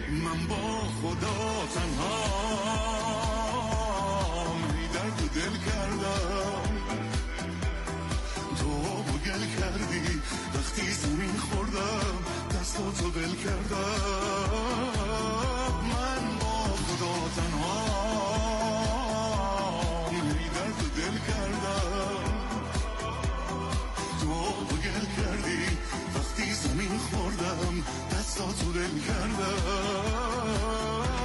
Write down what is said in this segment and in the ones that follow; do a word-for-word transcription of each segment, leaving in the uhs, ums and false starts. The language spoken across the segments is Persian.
من با خدا تنهام، ای درد و دل کردم، تو آب گل کردی وقتی زمین خوردم، دستاتو ول کردم. من با خدا تنهام، ای درد و دل کردم، تو آب گل کردی وقتی زمین خوردم، دستاتو ول کردم.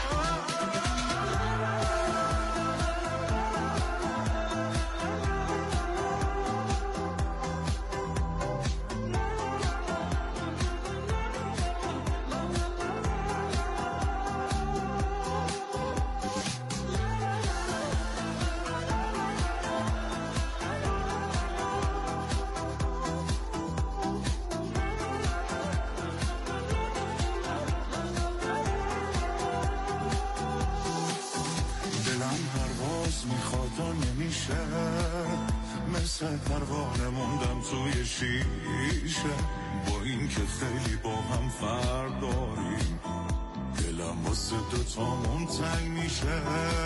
مثل پروانه موندم توی شیشه، با این که خیلی با هم فرق داریم، دلم واسه دوتامون تنگ میشه.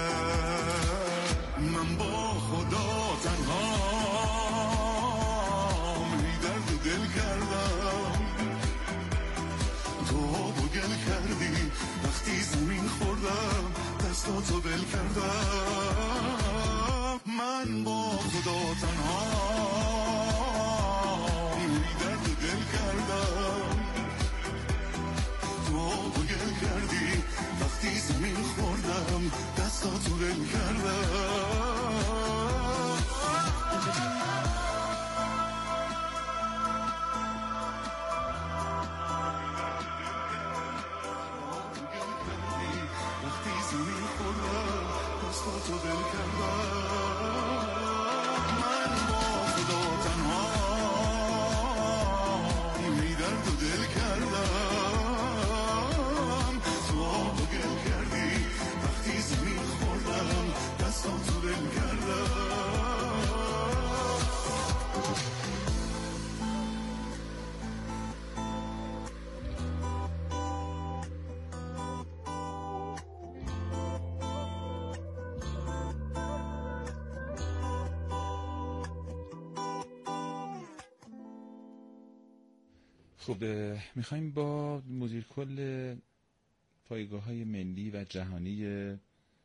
من با خدا تنهام، ای درد و دل کردم، تو آب و گل کردی وقتی زمین خوردم، دستاتو ول کردم. من با خدا تنهام، ای درد و دل کردم، تو آب و گل کردی وقتی زمین خوردم، دستاتو ول کردم. وقتی زمین خوردم، دستاتو ول کردم. من با خدا تنهام، ای درد و دل کردم، تو آب و گل کردی وقتی زمین خوردم، دستاتو ول کردم. خب میخوایم با مدیر کل پایگاه‌های ملی و جهانی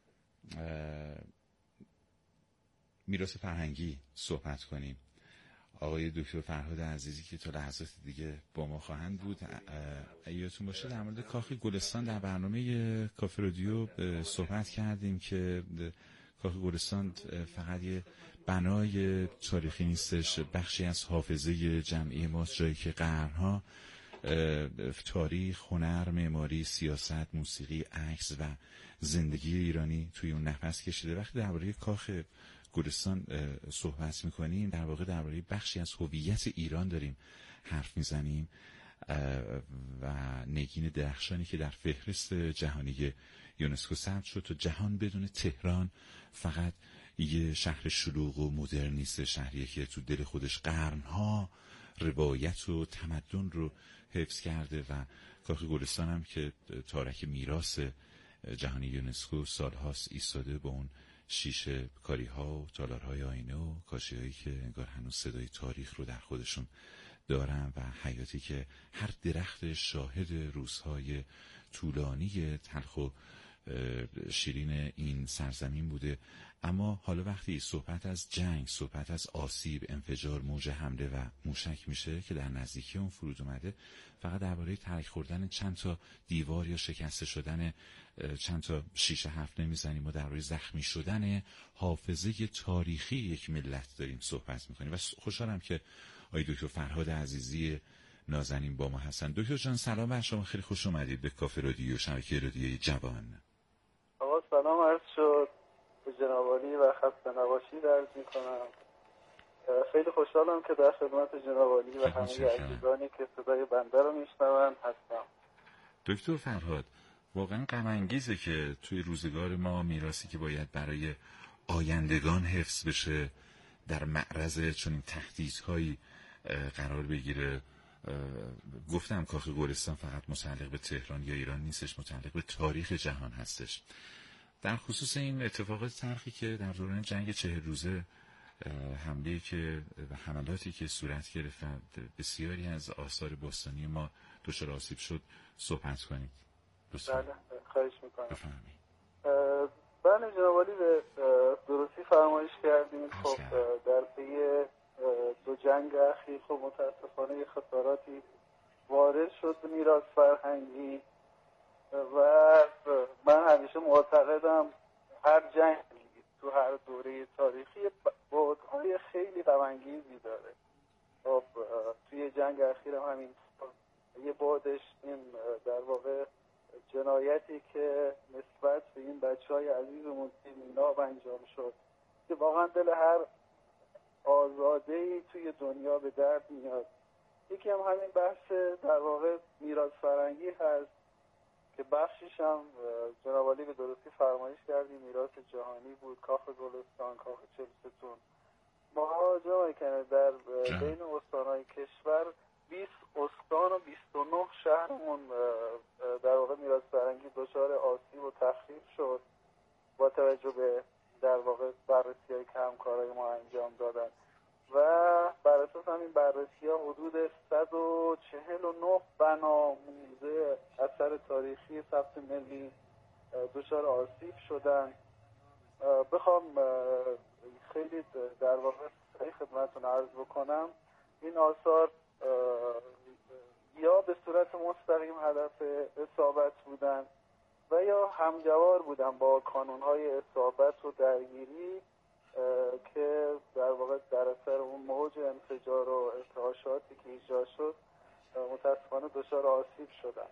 میراث فرهنگی صحبت کنیم. آقای دکتر فرهاد عزیزی که تا لحظات دیگه با ما خواهند بود. یادتون باشه در مورد کاخ گلستان در برنامه کافه رادیو صحبت کردیم که کاخ گلستان فقط یه بنای تاریخی نیستش، بخشی از حافظه جمعی ماست، جایی که قرنها تاریخ، هنر، معماری، سیاست، موسیقی، عکس و زندگی ایرانی توی اون نفس کشیده. وقتی درباره کاخ گلستان صحبت میکنیم، در واقع درباره بخشی از هویت ایران داریم حرف میزنیم و نگین درخشانی که در فهرست جهانی یونسکو ثبت شد تا جهان بدون تهران فقط یه شهر شلوغ و مدرن نیست، شهریه که تو دل خودش قرنها روایت و تمدن رو حفظ کرده و کاخ گلستان هم که تارک میراث جهانی یونسکو سالهاست ایستاده با اون شیشه کاری ها و تالارهای آینه و کاشی هایی که انگار هنوز صدای تاریخ رو در خودشون دارن و حیاتی که هر درخت شاهد روزهای طولانی تلخ و شیرین این سرزمین بوده. اما حالا وقتی صحبت از جنگ، صحبت از آسیب، انفجار، موج حمله و موشک میشه که در نزدیکی اون فرود اومده، فقط درباره ترک خوردن چند تا دیوار یا شکسته شدن چند تا شیشه حرف نمیزنیم و درباره زخمی شدن حافظه تاریخی یک ملت داریم صحبت میکنیم. و خوشحالم که آقای دکتر فرهاد عزیزی نازنین با ما هستن. دکتر جان سلام بر شما، خیلی خوش اومدید به کافه رادیو شبکه رادیوی جوان. آقا سلام عرض شد به جناب عالی و خسته نباشید عرض میکنم. خیلی خوشحالم که در خدمت جناب عالی و همه عزیزانی که صدای بنده رو میشنون هستم. دکتر فرهاد، واقعا غم انگیزه که توی روزگار ما میراثی که باید برای آیندگان حفظ بشه در معرض چنین تهدیدهایی قرار بگیره گفتم کاخ گلستان فقط متعلق به تهران یا ایران نیستش، متعلق به تاریخ جهان هستش. در خصوص این اتفاقات تلخی که در دوران جنگ چهل روزه حمله که و حملاتی که صورت گرفت بسیاری از آثار باستانی ما دچار آسیب شد صحبت کنید. بله خواهش میکنم. بفرمایید. بله جناب عالی به درستی فرمایش کردیم. خب در پی دو جنگ اخیر خب متاسفانه خساراتی وارد شد به میراث فرهنگی و من همیشه معتقدم هر جنگ تو هر دوره تاریخی بعدهای خیلی غم‌انگیزی داره. خب توی جنگ اخیر هم همین یه بعدش این در واقع جنایتی که نسبت به این بچهای عزیزمون توی میناب انجام شد که واقعا دل هر آزاده‌ای توی دنیا به درد میاد. یکی هم همین بحث در واقع میراث فرهنگی هست که بخشیش هم جناب عالی به درستی فرمایش کردیم میراث جهانی بود، کاخ گلستان، کاخ چهلستون. ما جناب کنه در بین استان‌های کشور بیست استان و بیست و نه شهرمون در واقع میراث فرهنگی دچار آسیب و تخریب شد با توجه به در واقع بررسی‌هایی که همکارای ما انجام دادن و بر اساس همین بررسی‌ها حدود صد و چهل و نه بنا موزه اثر تاریخی ثبت ملی دچار آسیب شدن. بخوام خیلی در واقع صحیح خدمتتون عرض بکنم این آثار یا به صورت مستقیم هدف اصابت بودن و یا همجوار بودن با کانون‌های اصابت و درگیری که در واقع در اثر اون موج انفجار و ارتعاشاتی که ایجاد شد متاسفانه دچار آسیب شدن.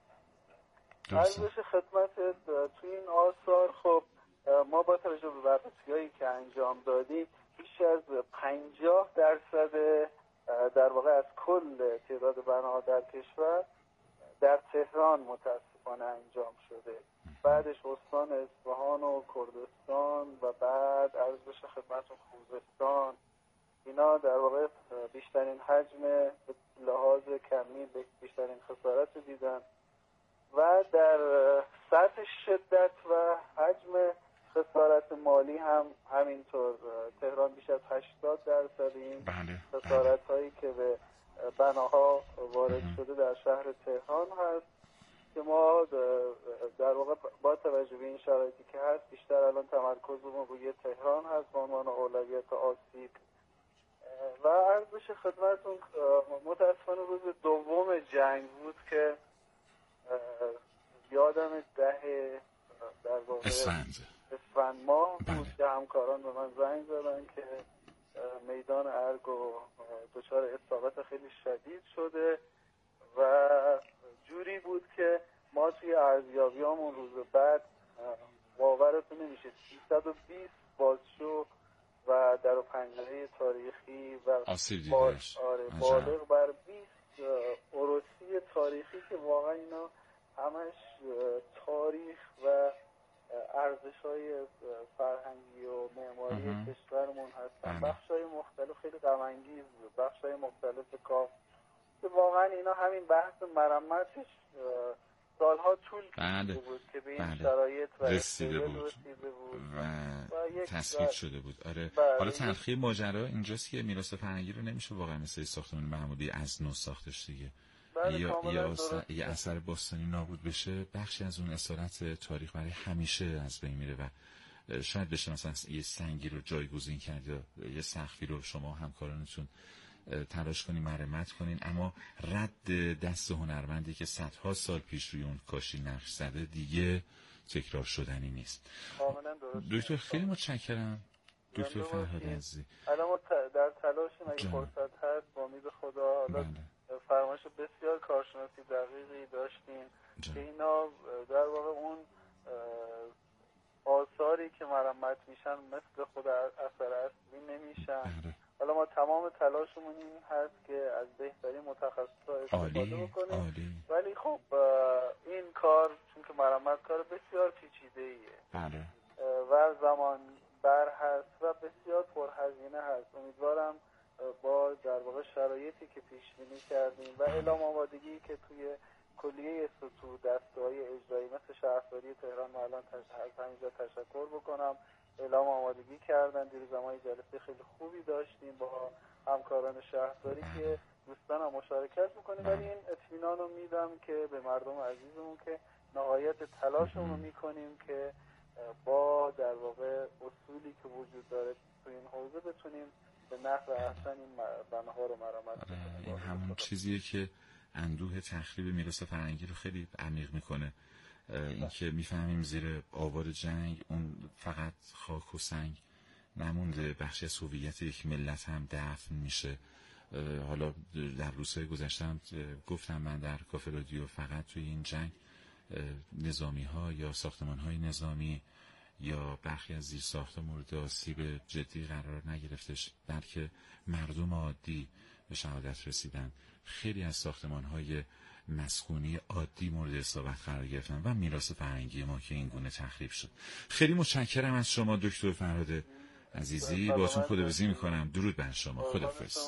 عرض بشه خدمت توی این آثار خب ما با توجه به بررسی‌هایی که انجام دادیم بیش از پنجاه درصد در واقع از کل تعداد بناها در کشور در تهران متاسفانه انجام شده. بعدش استان اصفهان و کردستان و بعد عرض بشه خدمتتون خوزستان، اینا در واقع بیشترین حجم به لحاظ کمی بیشترین خسارت رو دیدن و در سطح شدت و حجم خسارت مالی هم همینطور. تهران بیش از هشتاد درصد این خسارت هایی که به بناها وارد شده در شهر تهران هست که ما در واقع با توجه به این شرایطی که هست بیشتر الان تمرکزمون روی تهران هست به عنوان اولویت آسیب. و عرض بشه خدمتتون متاسفانه روز دوم جنگ بود که یادم ده در واقع اسفند ماه بود که همکاران به من زنگ زدن که میدان ارگ و دچار اصابت خیلی شدید شده و جوری بود که ما توی ارزیابیامون روز بعد باورتون نمیشه سیصد و بیست بازشو و در و پنجره تاریخی و آسیب دیدش آره بالغ بر بیست عروسی تاریخی که واقعا اینا همش تاریخ و ارزش‌های فرهنگی و معماری کشورمون هستن. بخش‌های مختلف خیلی غم‌انگیز بود، بخش‌های مختلف کاخ که واقعا اینا همین بحث مرمتش سالها طول کشیده بود که به این شرایط رسیده بود, رسیده بود و, و تثبیت شده بود. آره حالا تلخی ماجرا اینجاست که میراث فرهنگی رو نمیشه واقعا مثل ساختمان محمودی از نو ساختش دیگه. یا یه اثر, یه اثر باستانی نابود بشه بخشی از اون اصالت تاریخ برای همیشه از بین میره و شاید بشه مثلا یه سنگی رو جایگزین کرد یا یه سقفی رو شما همکارانتون تلاش کنین مرمت کنین، اما رد دست هنرمندی که صدها سال پیش روی اون کاشی نقش زده دیگه تکرار شدنی نیست. دکتر خیلی متشکرم دکتر فرهاد عزیزی. الان ما در تلاشیم اگه فرصت هست با امید خدا حالا فرمایش بسیار کارشناسی دقیقی داشتیم که اینا در واقع اون آثاری که مرمت میشن مثل خود اثر اصلی نمیشن. حالا ما تمام تلاشمون این هست که از بهترین متخصصا استفاده بکنیم، ولی خب این کار چون که مرمت کار بسیار پیچیده ایه و زمان بر هست و بسیار پرهزینه هست. امیدوارم با در واقع شرایطی که پیش بینی کردیم و اعلام آمادگی که توی کلیه سطوح دسته‌های اجرایی مثل شهرداری تهران ما الان از همینجا تشکر بکنم، اعلام آمادگی کردن. دیروز ما جلسه خیلی خوبی داشتیم با همکاران شهرداری که دوستان هم مشارکت میکنیم، ولی این اطمینان رو میدم که به مردم عزیزمون که نهایت تلاشمون رو میکنیم که با در واقع اصولی که وجود داره تو این حوزه بتونیم به نحو احسن این بناها رو مرمت کنیم. این همون چیزیه که اندوه تخریب میراث فرهنگی رو خیلی عمیق میکنه. این که میفهمیم زیر آوار جنگ اون فقط خاک و سنگ نمونده، بخشی از هویت یک ملت هم دفن میشه. حالا در روزهای گذشتم گفتم من در کافه رادیو فقط توی این جنگ نظامی ها یا ساختمان های نظامی یا برخی از زیر ساخت مورد آسیب جدی قرار نگرفتش، بلکه مردم عادی به شهادت رسیدن. خیلی از ساختمان های مسکونی عادی مورد اصابت قرار گرفتن و میراث فرهنگی ما که این گونه تخریب شد. خیلی متشکرم از شما دکتر فرهاد عزیزی، باهاتون خداحافظی میکنم. درود بر شما. خداحافظ.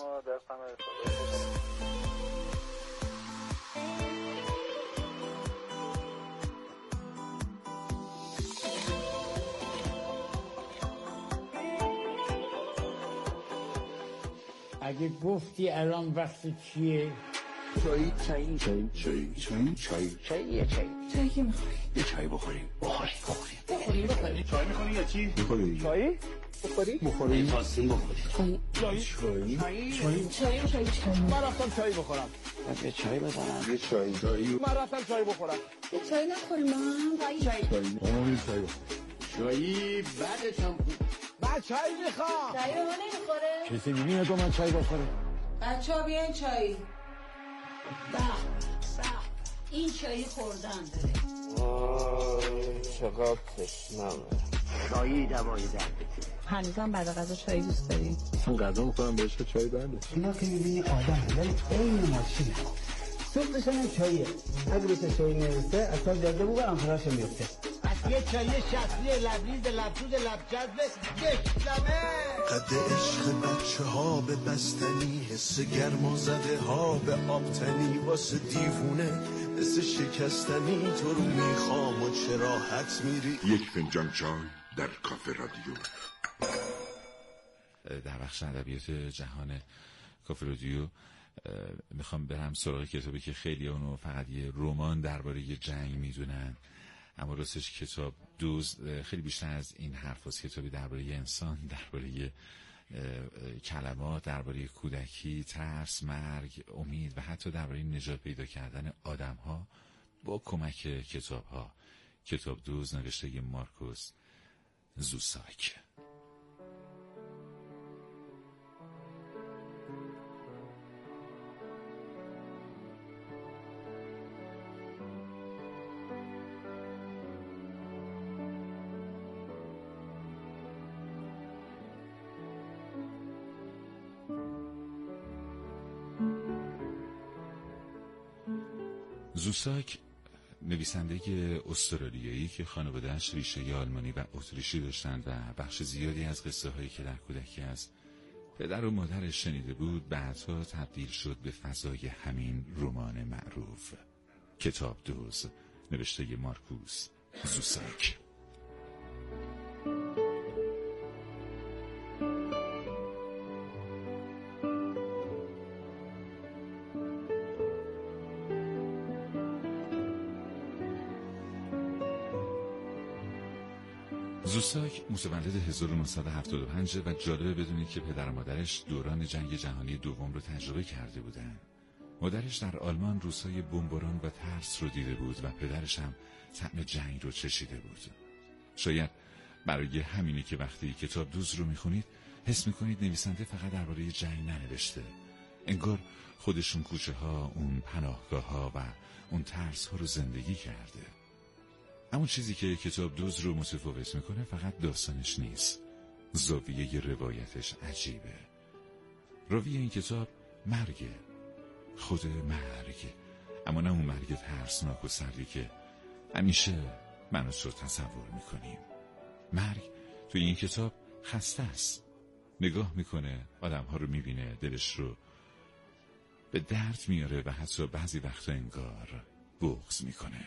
اگه گفتی الان وقت چیه؟ چایی چایی چایی چایی چایی چایی چایی یه چایی چایی که میخوری؟ یه چایی بخوریم بخوریم بخوریم بخوریم چایی میخوری یا چی؟ میخوری چایی؟ بخوری؟ بخوری؟ خواستیم بخوری چایی چایی چایی چایی چایی چایی من رفتم چایی بخورم یه چایی بزنم یه چایی چایی من رفتم چایی بخورم یه چایی نخوریم من چایی چایی چایی اما چایی چایی بعدش هم من چای میخوام. چای رو نمیخوره؟ کسی میبینه تو من چای بخوره؟ بچه ها بیاین چایی. به به این چایی خوردن داره. آی چقدر تشنمه. چایی دوای دردته. هنوزم بعد غذا چایی دوست داری؟ من غذا میخورم بهش چای بنده. اینا که میبینی آدم ولی این ماشینه. سوختش هم چاییه. اگه بهش چایی نرسه اصلا جاده بو برام فراش میفته. یه چایی شخصی لبریز لبسوز لبجذب گشتمه. قد عشق بچه ها به بستنی، حس گرما زده ها به آبتنی، واسه دیوونه مثل شکستنی، تو رو میخوام و چرا حت میری. یک فنجان چای در کافه رادیو. در بخش ادبیات جهان کافه رادیو میخوام برم سراغ کتابی که خیلی اونو فقط یه رمان درباره یه جنگ میدونن، اما راستش کتاب دوز خیلی بیشتر از این حرف هست. کتابی درباره انسان، درباره کلمات، درباره کودکی، ترس، مرگ، امید و حتی درباره نجات پیدا کردن آدم ها با کمک کتاب ها. کتاب دوز نوشته مارکوس زوساک. زوساک نویسنده استرالیایی که خانواده‌اش ریشه آلمانی و اتریشی داشتند و بخش زیادی از قصه هایی که در کودکی از پدر و مادرش شنیده بود بعدها تبدیل شد به فضای همین رمان معروف کتاب دوز نوشته مارکوس زوساک. زوساک متولد هزار و نهصد و هفتاد و پنج و جالبه بدونید که پدر و مادرش دوران جنگ جهانی دوم رو تجربه کرده بودن. مادرش در آلمان روزهای بمباران و ترس رو دیده بود و پدرش هم طعم جنگ رو چشیده بود. شاید برای همینی که وقتی کتاب دوز رو میخونید حس میکنید نویسنده فقط درباره جنگ ننوشته. انگار خودشون کوچه ها، اون پناهگاه ها و اون ترس ها رو زندگی کرده. اما چیزی که کتاب دوز رو متفاوت میکنه فقط داستانش نیست، زاویه روایتش عجیبه. راوی این کتاب مرگه، خود مرگ، اما نه اون مرگ ترسناک و سردی که همیشه من رو تصور میکنیم. مرگ توی این کتاب خسته است، نگاه میکنه، آدم ها رو میبینه، دلش رو به درد میاره و حتی بعضی وقتا انگار بغض میکنه.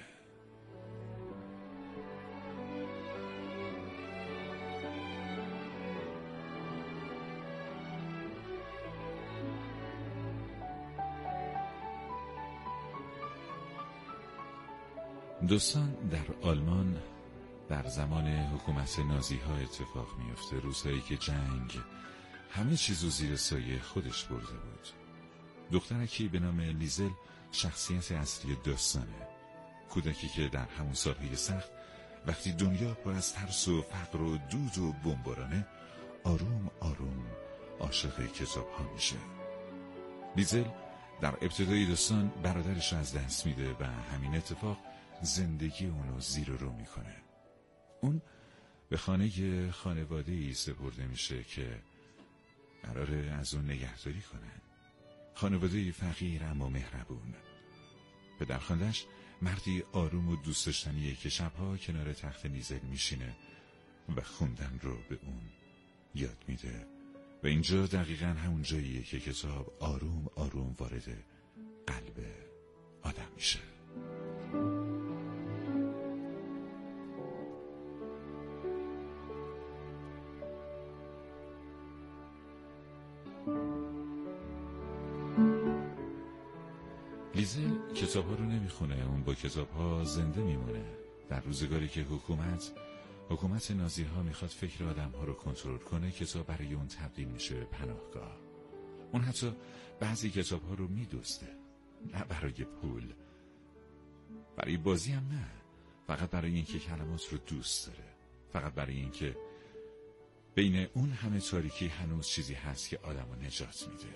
دوستان، در آلمان در زمان حکومت نازی ها اتفاق میفته، روزهایی که جنگ همه چیزو زیر سایه خودش برده بود. دخترکی به نام لیزل شخصیت اصلی داستانه، کودکی که در همون سالهای سخت وقتی دنیا پر از ترس و فقر و دود و بمبارانه، آروم آروم عاشق کتاب ها میشه. لیزل در ابتدای داستان برادرش از دست میده و همین اتفاق زندگی اونو زیر و رو میکنه. اون به خانه خانواده‌ای سپرده میشه که قراره از اون نگهداری کنن. خانواده فقیر اما مهربون. پدرخوانده‌اش مردی آروم و دوست داشتنیه که شبها کنار تخت لیزل میشینه و خوندن رو به اون یاد میده و اینجا دقیقاً همون جاییه که کتاب آروم آروم وارد قلب آدم میشه. لیزل کتاب ها رو نمیخونه، اون با کتاب ها زنده میمونه. در روزگاری که حکومت حکومت نازی ها میخواد فکر آدم ها رو کنترل کنه، کتاب برای اون تبدیل میشه به پناهگاه. اون حتی بعضی کتاب ها رو میدزده، نه برای پول، برای بازی هم نه، فقط برای اینکه کلمات رو دوست داره، فقط برای اینکه بین اون همه تاریکی هنوز چیزی هست که آدم رو نجات میده.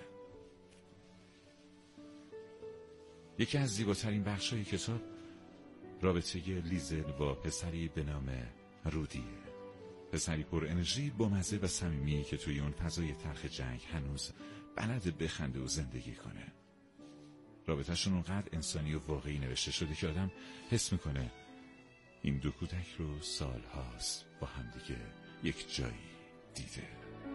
یکی از زیباترین بخشای کتاب رابطه لیزل با پسری به نام رودیه. پسری پر انرژی، با مزه و صمیمی که توی اون فضای تلخ جنگ هنوز بلد بخنده و زندگی کنه. رابطه‌شون اونقدر انسانی و واقعی نوشته شده که آدم حس میکنه این دو کودک رو سالهاست با همدیگه یک جایی دیده.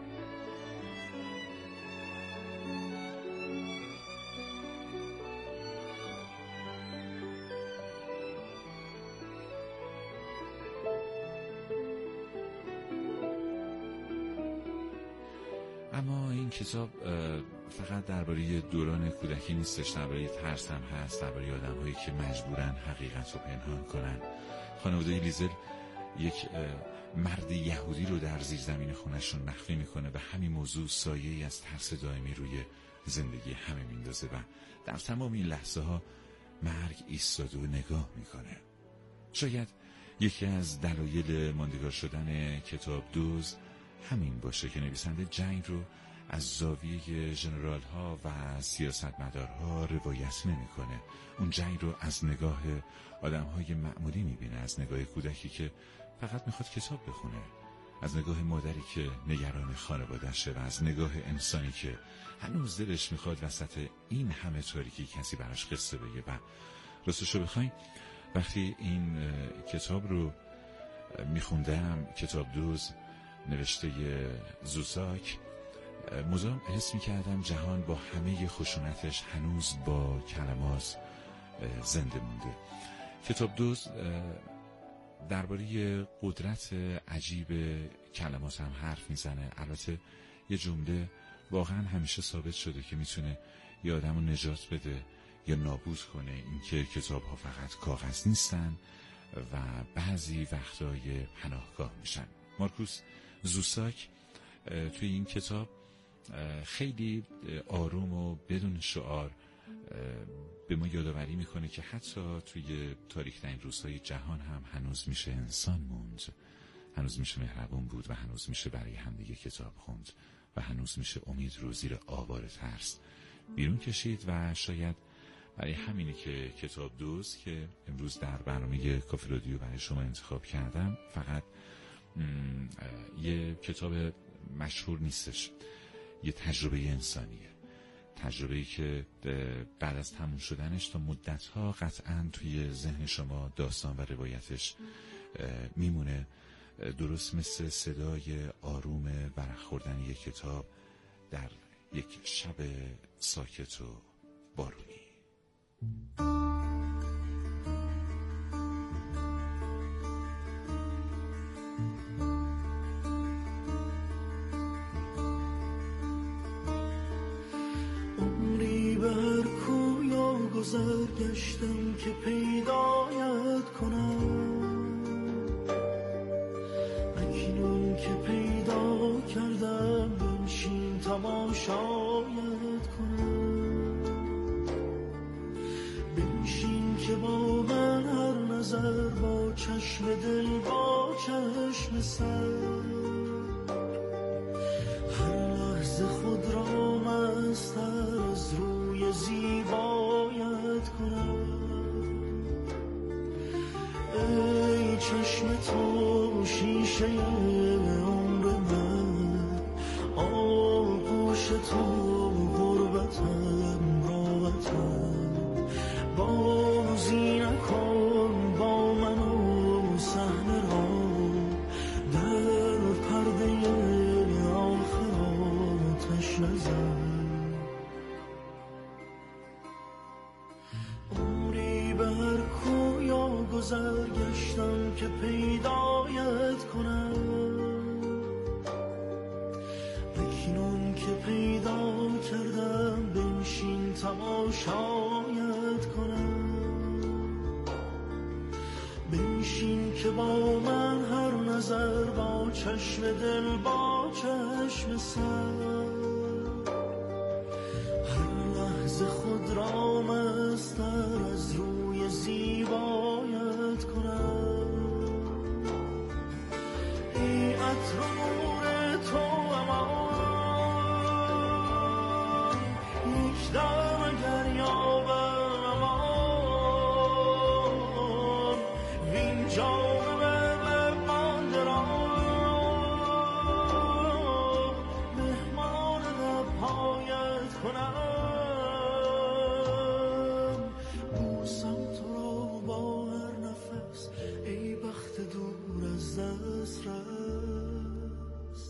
اما این کتاب فقط درباره دوران کودکی نیستش، درباره ترس هم هست، درباره آدم‌هایی که مجبورن حقیقت رو پنهان کنن. خانواده لیزل یک مرد یهودی رو در زیرزمین خونشون مخفی میکنه و همین موضوع سایه‌ای از ترس دائمی روی زندگی همه میندازه و در تمام این لحظه ها مرگ ایستاده و نگاه میکنه. شاید یکی از دلایل ماندگار شدن کتاب دوز همین باشه که نویسنده جنگ رو از زاویه ژنرال ها و سیاستمدارها روایت نمیکنه. اون جنگ رو از نگاه آدم های معمولی میبینه، از نگاه کودکی که فقط میخواد کتاب بخونه، از نگاه مادری که نگران خانواده‌شه و از نگاه انسانی که هنوز دلش میخواد وسط این همه تاریکی کسی براش قصه بگه. و راستشو بخواین وقتی این کتاب رو میخوندم، کتاب دوز نوشته زوساک، مدام حس میکردم جهان با همه خشونتش هنوز با کلمات زنده مونده. کتاب دوز درباره قدرت عجیب کلمات هم حرف میزنه. البته یه جمله واقعا همیشه ثابت شده که میتونه یه آدم رو نجات بده یا نابود کنه، اینکه کتاب ها فقط کاغذ نیستن و بعضی وقتای پناهگاه میشن. مارکوس زوساک توی این کتاب خیلی آروم و بدون شعار به ما یادآوری میکنه که حتی توی تاریک‌ترین روزهای جهان هم هنوز میشه انسان موند، هنوز میشه مهربون بود و هنوز میشه برای همدیگه کتاب خوند و هنوز میشه امید رو زیر آوار ترس بیرون کشید. و شاید برای همینی که کتاب دوز که امروز در برنامه کافی رادیو برای شما انتخاب کردم فقط یه کتاب مشهور نیستش، یه تجربه انسانیه، تجربه‌ای که بعد از تموم شدنش تا مدت‌ها قطعاً توی ذهن شما داستان و روایتش میمونه. درست مثل صدای آروم ورق خوردن یک کتاب در یک شب ساکت و بارونی. عمری بر کویا گذر گشتم که پیدایت کنم، اکنون که پیدا کردم بنشین تماشایت کنم، بنشین که با من هر نظر با چشم دل با چشم سر، هر لحظه خود را مستر از روی زیبایت کنم. ای چشم تو شیشه عمر من، آغوش تو غربتم راحتم، بازی نکن با من و صحنه را در پرده آخراتش نزن. عمری بر کویا گذر گشتم که پیدایت کنم، اکنون که پیدا کردم بنشین تماشایت کنم، بنشین که با من هر نظر با چشم دل با چشم سر، هر لحظه خود را مستر از روی زیبایت کنم. ای عطر و نور تو امان، یک دم اگر یابم امان، وین جام به مانده را مهمان لب‌هایت کنم، بوسم تو را با هر نفس ای بخت دور از دست رس.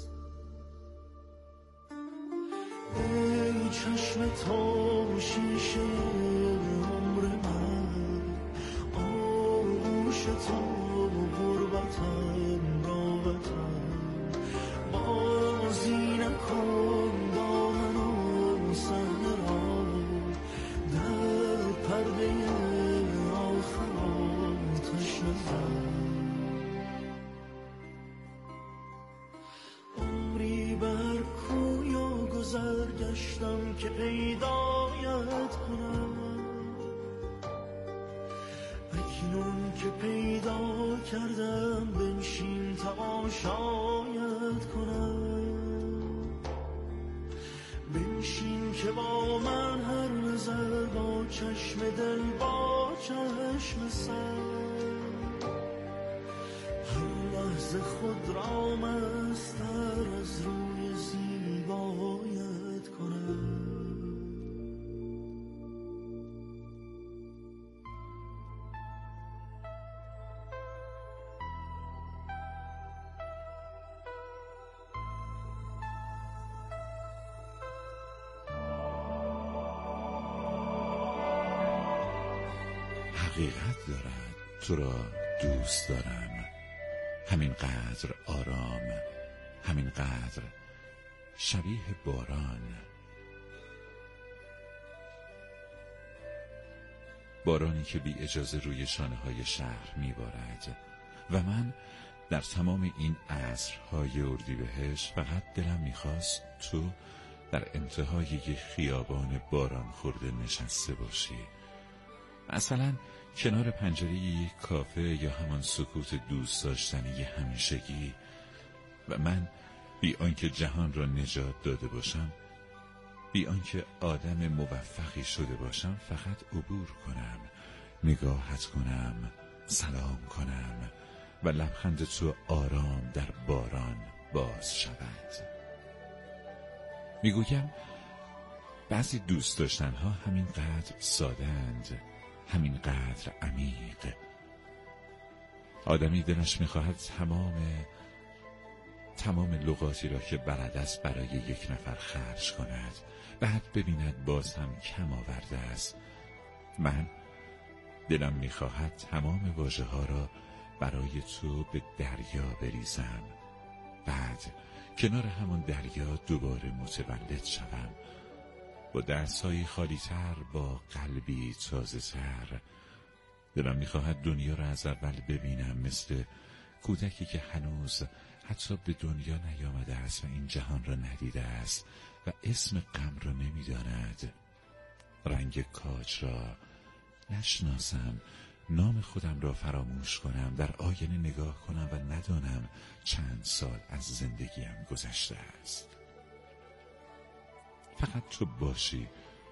ای چشم تو شیشه عمر من، آغوش تو غربتم راحتم، بازی نکن با من و صحنه را در پرده آخراتش نزن. عمری بر کویا گذر گشتم که پیدایت کنم، اکنون که پیدا کردم بنشین تماشایت کنم، بنشین که با من هر نظر با چشم دل با چشم سر، هر لحظه خود را مستر از روی زیبایت کنم. حقیقت دارد تو را دوست دارم، همین قدر آرام، همین قدر شبیه باران. بارانی که بی اجازه روی شانه های شهر میبارد و من در تمام این عصرهای اردیبهشت فقط دلم میخواست تو در انتهای یک خیابان باران خورده نشسته باشی، مثلا کنار پنجره یک کافه یا همان سکوت دوست داشتنی همیشگی، و من بی آنکه جهان را نجات داده باشم، بی آنکه آدم موفقی شده باشم، فقط عبور کنم، نگاهت کنم، سلام کنم و لبخند تو آرام در باران باز شود. میگویم بعضی دوست داشتنها همینقدر ساده‌اند، همینقدر عمیق. آدمی دلش میخواهد تمام تمام لغاتی را که بلد است برای یک نفر خرج کند، بعد ببیند باز هم کم آورده است. من دلم میخواهد تمام واژه ها را برای تو به دریا بریزم، بعد کنار همون دریا دوباره متولد شوم، با دست‌های خالی‌تر، با قلبی تازه‌تر. دلم میخواهد دنیا را از اول ببینم، مثل کودکی که هنوز حتی به دنیا نیامده است و این جهان را ندیده است و اسم غم را نمیداند، رنگ کاج را نشناسم، نام خودم را فراموش کنم، در آینه نگاه کنم و ندانم چند سال از زندگیم گذشته است. فقط تو باشی،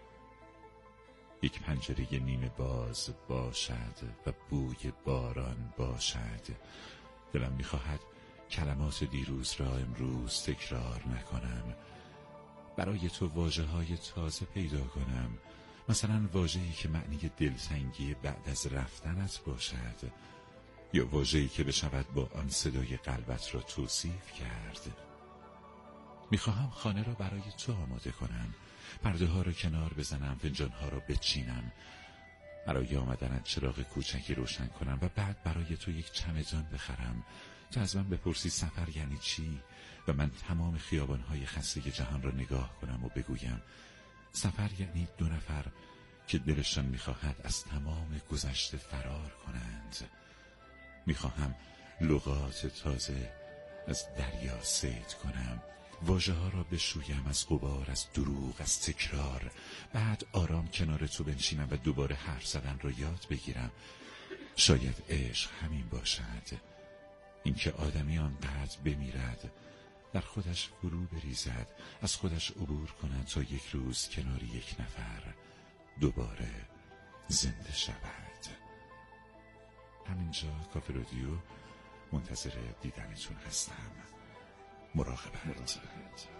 یک پنجره نیمه باز باشد و بوی باران باشد. دلم میخواهد کلمات دیروز را امروز تکرار نکنم، برای تو واژه های تازه پیدا کنم، مثلا واژه‌ای که معنی دلتنگی بعد از رفتنت باشد، یا واژه‌ای که بشود با آن صدای قلبت را توصیف کرد. میخواهم خانه را برای تو آماده کنم، پرده ها را کنار بزنم، فنجان ها را بچینم، برای آمدنت چراغ کوچکی روشن کنم و بعد برای تو یک چمدان بخرم. تو از من بپرسی سفر یعنی چی و من تمام خیابان های خسته جهان را نگاه کنم و بگویم سفر یعنی دو نفر که دلشان میخواهد از تمام گذشته فرار کنند. میخواهم لغات تازه از دریا صید کنم، واژه ها را بشویم از غبار، از دروغ، از تکرار، بعد آرام کنار تو بنشینم و دوباره حرف زدن را یاد بگیرم. شاید عشق همین باشد، اینکه آدمی آنقدر بمیرد، در خودش فرو بریزد، از خودش عبور کند تا یک روز کنار یک نفر دوباره زنده شود. همینجا کافه رادیو منتظر دیدنتون هستم. مراقبت.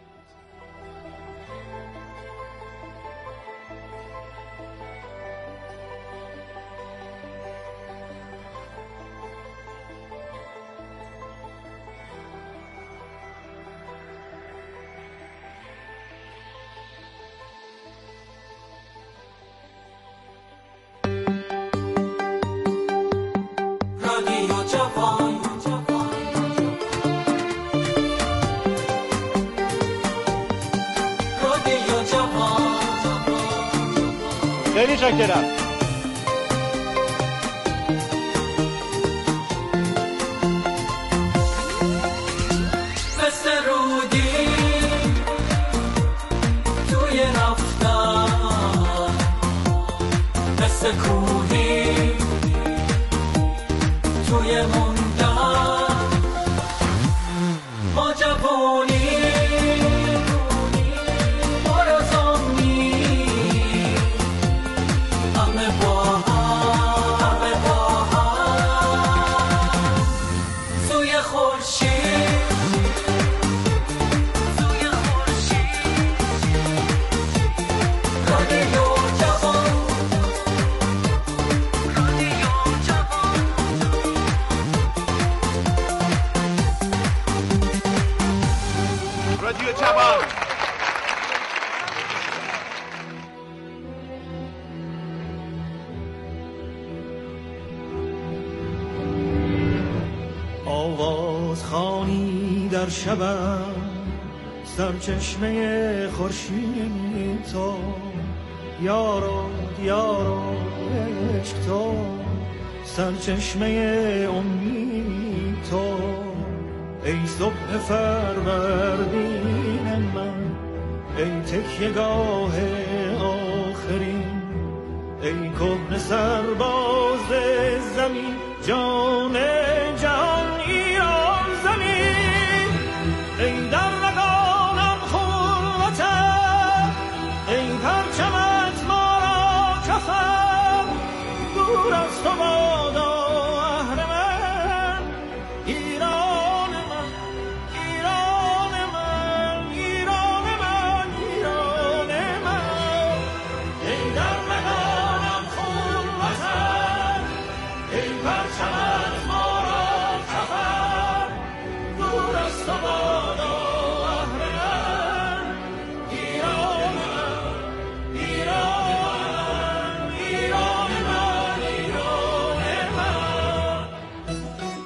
خیلی شاکرم. مثل رودی توی رفتن، مثل کوهی توی موندن، ما جوانی آواز خانی در شبم، سرچشمه خورشید تو، یارو یارو عشق تو، سرچشمه امید تو، ای صبح فروردین من، ای تکیه‌گاه آخرین، ای کهنه سرباز زمین، جان